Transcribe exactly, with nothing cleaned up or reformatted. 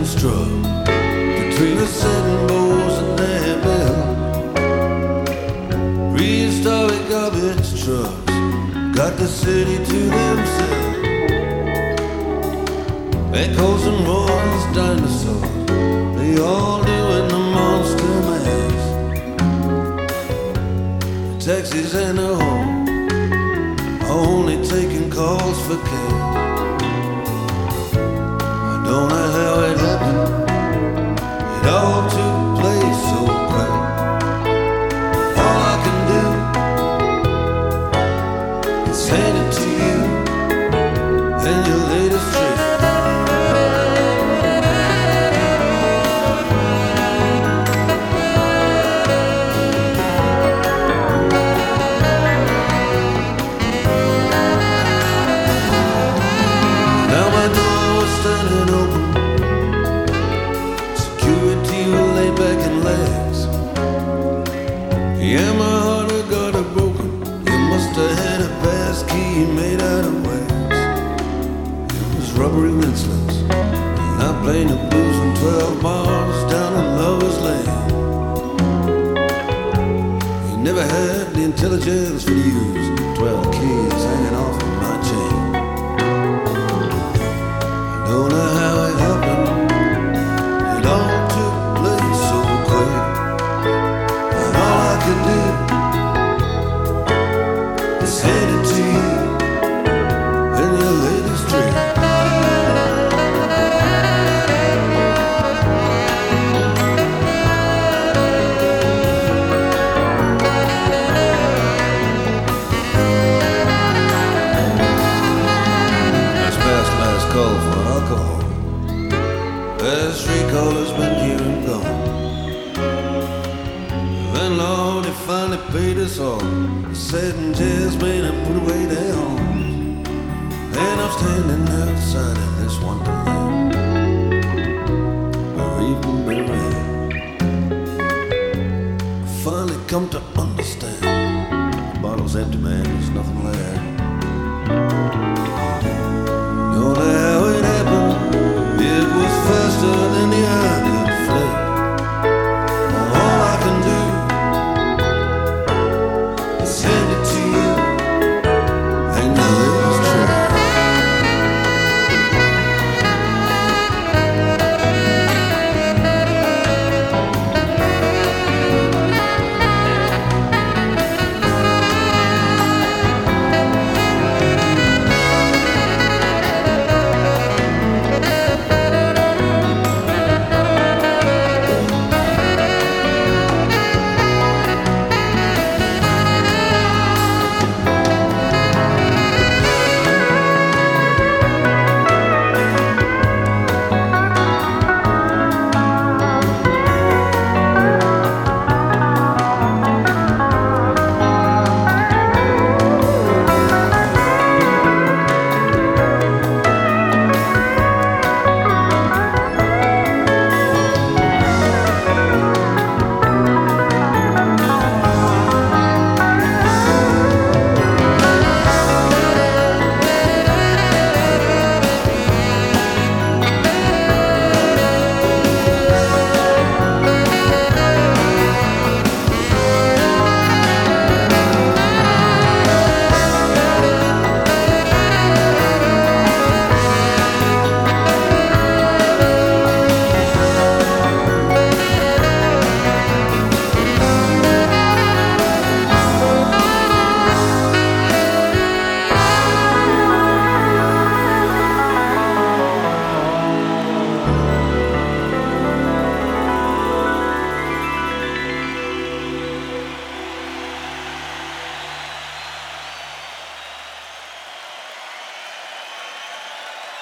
getting struck between the setting bulls and their bell. Prehistoric garbage trucks got the city to themselves. Echoes and roars, dinosaurs, they all doing the monster mash. Taxis and the home are only taking calls for cash. I don't know how it happened, it all took place so quick. All I can do is hand it to you and your latest trick. Now my door was standing open, security was laid back in legs. Yeah, my heart had got it broken. You must have had a pass key made out of wax. It was rubbery rinselets, and I played the blues in twelve bars down in Lover's Lane. You never had the intelligence for the use twelve keys hanging off of my chain. Don't know how it happened, it all took place so quick. And all I can do is hand it to you and your latest trick. That's past last call for alcohol. Last recall has been here and gone. Then Lord, he finally paid us all. The setting chairs made him put away their homes. And I'm standing outside of this wonderland, where even buried, I finally come to understand. The bottle's empty, man.